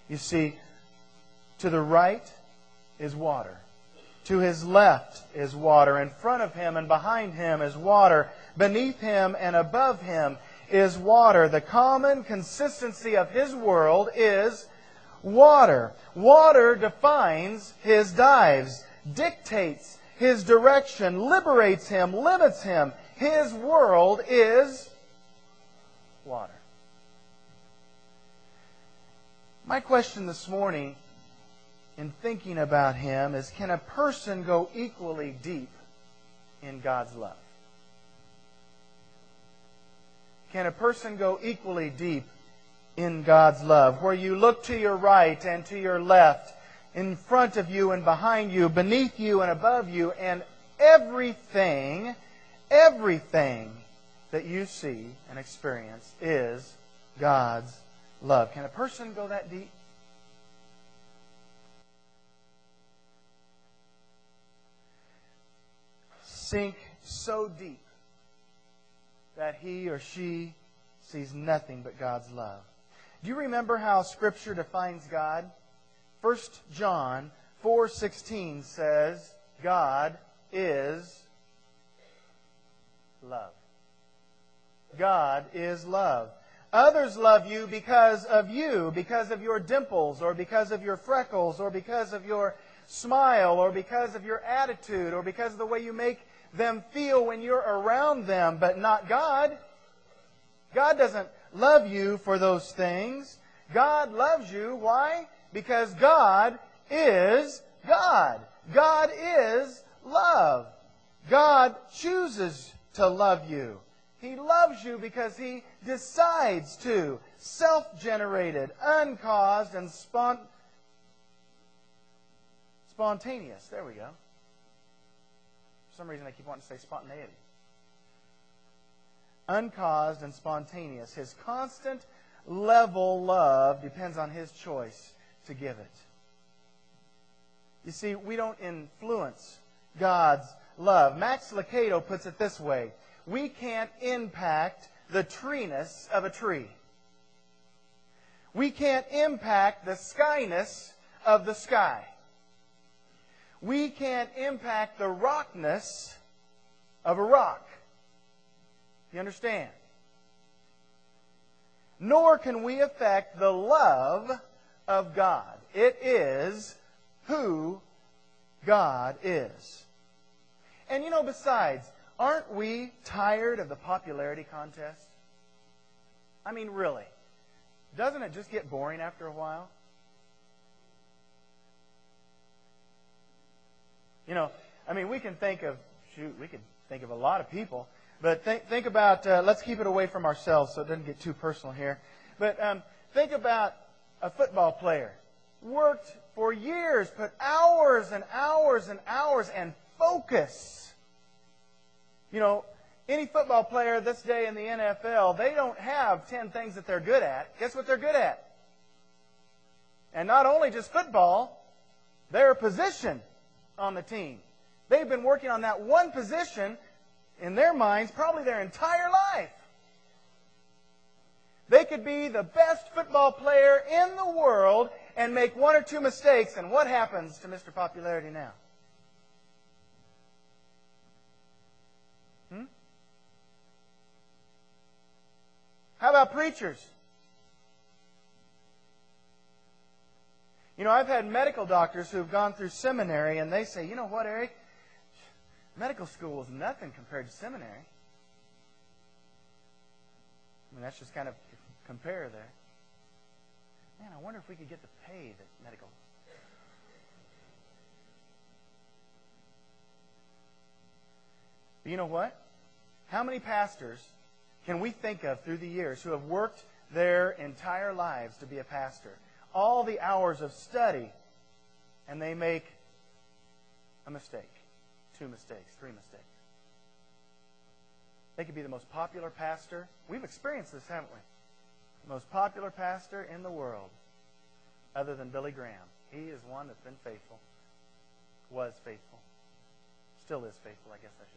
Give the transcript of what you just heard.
You see, to the right is water. To His left is water. In front of Him and behind Him is water. Beneath Him and above Him is water. The common consistency of His world is water. Water defines His dives, dictates His direction, liberates Him, limits Him. His world is water. My question this morning in thinking about Him is, can a person go equally deep in God's love? Can a person go equally deep in God's love? Where you look to your right and to your left, in front of you and behind you, beneath you and above you, and everything that you see and experience is God's love. Can a person go that deep? Sink so deep that he or she sees nothing but God's love. Do you remember how Scripture defines God? 1 John 4:16 says, God is love. God is love. Others love you, because of your dimples, or because of your freckles, or because of your smile, or because of your attitude, or because of the way you make them feel when you're around them, but not God. God doesn't love you for those things. God loves you. Why? Because God is God. God is love. God chooses to love you. He loves you because He decides to. Self-generated, uncaused, and spontaneous. There we go. For some reason I keep wanting to say spontaneity. Uncaused and spontaneous. His constant level love depends on His choice to give it. You see, we don't influence God's love. Max Lucado puts it this way: we can't impact the treeness of a tree. We can't impact the skyness of the sky. We can't impact the rockness of a rock. You understand? Nor can we affect the love of God. It is who God is. And you know, besides, aren't we tired of the popularity contest? I mean, really. Doesn't it just get boring after a while? You know, I mean, we can think of a lot of people. But think about, let's keep it away from ourselves so it doesn't get too personal here. But think about a football player. Worked for years, put hours and hours and hours, and focus. You know, any football player this day in the NFL, they don't have 10 things that they're good at. Guess what they're good at? And not only just football, their position on the team. They've been working on that one position in their minds probably their entire life. They could be the best football player in the world and make one or two mistakes, and what happens to Mr. Popularity now? How about preachers? You know, I've had medical doctors who've gone through seminary, and they say, you know what, Eric? Medical school is nothing compared to seminary. I mean, that's just kind of compare there. Man, I wonder if we could get the pay that medical. But you know what? How many pastors can we think of through the years who have worked their entire lives to be a pastor? All the hours of study, and they make a mistake, 2 mistakes, 3 mistakes. They could be the most popular pastor. We've experienced this, haven't we? The most popular pastor in the world, other than Billy Graham. He is one that's been faithful, was faithful, still is faithful, I guess I